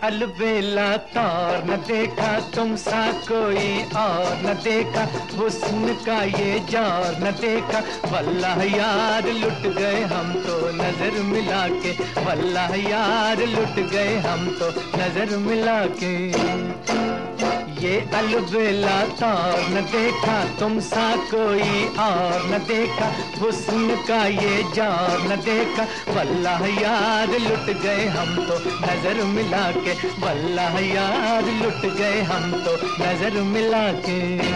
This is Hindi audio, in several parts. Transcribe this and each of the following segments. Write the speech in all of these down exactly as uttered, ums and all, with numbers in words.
अलबेला तौर न देखा तुम सा कोई और न देखा, हुस्न का ये जौर न देखा। वल्लाह यार लुट गए हम तो नजर मिला के, वल्लाह यार लुट गए हम तो नजर मिला के। ये अलबेला तौर न देखा तुम सा कोई और न देखा, हुस्न का ये जौर न देखा। वल्लाह यार लुट गए हम तो नजर मिला के, वल्लाह यार लुट गए हम तो नजर मिला के।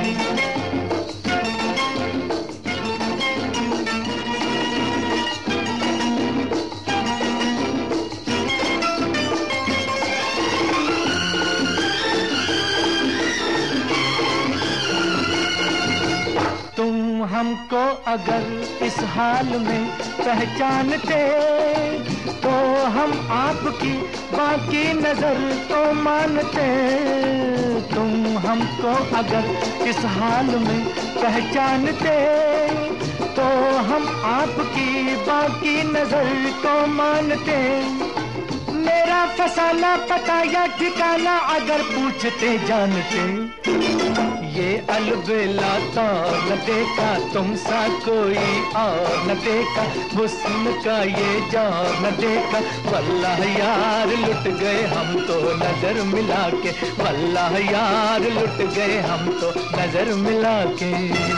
हमको अगर इस हाल में पहचानते तो हम आपकी बाकी नजर तो मानते। तुम हमको अगर इस हाल में पहचानते तो हम आपकी बाकी नजर को मानते। मेरा फसाना पता या ठिकाना अगर पूछते जानते। ये अलबेला तौर न देखा तुम सा कोई और न देखा, हुस्न का ये जौर न देखा। वल्लाह यार लुट गए हम तो नजर मिला के, वल्लाह यार लुट गए हम तो नजर मिला के।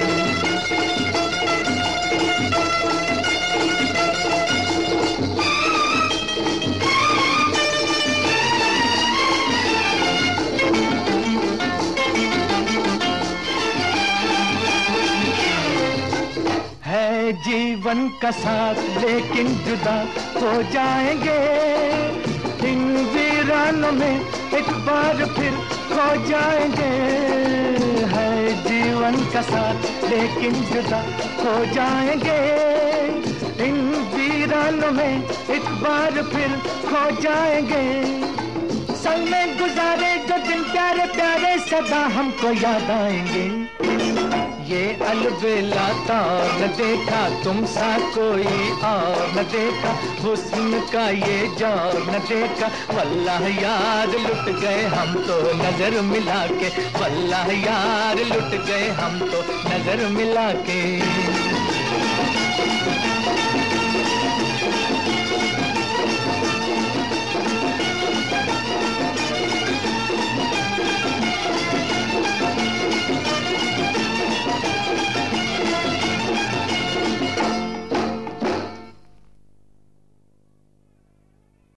जीवन का साथ लेकिन जुदा हो जाएंगे, इन वीरानों में एक बार फिर खो जाएंगे। है जीवन का साथ लेकिन जुदा हो जाएंगे, इन वीरानों में एक बार फिर खो जाएंगे। संग में गुजारे जो दिन प्यारे प्यारे सदा हमको याद आएंगे। ये अलबेला तौर न देखा तुम सा कोई और न देखा, हुस्न का ये जौर न देखा। वल्लाह यार लुट गए हम तो नजर मिला के, वल्लाह यार लुट गए हम तो नजर मिला के।